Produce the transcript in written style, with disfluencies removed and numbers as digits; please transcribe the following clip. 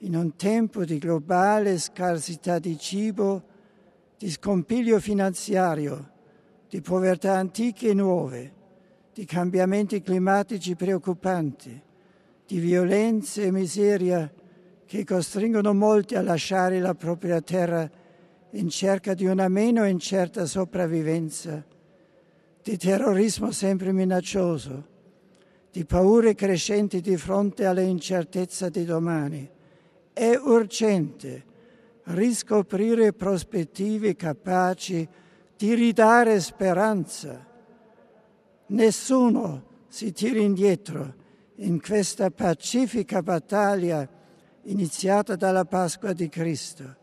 in un tempo di globale scarsità di cibo, di scompiglio finanziario, di povertà antiche e nuove, di cambiamenti climatici preoccupanti, di violenza e miseria che costringono molti a lasciare la propria terra in cerca di una meno incerta sopravvivenza, di terrorismo sempre minaccioso, di paure crescenti di fronte alle incertezze di domani. È urgente riscoprire prospettive capaci di ridare speranza. Nessuno si tiri indietro in questa pacifica battaglia iniziata dalla Pasqua di Cristo.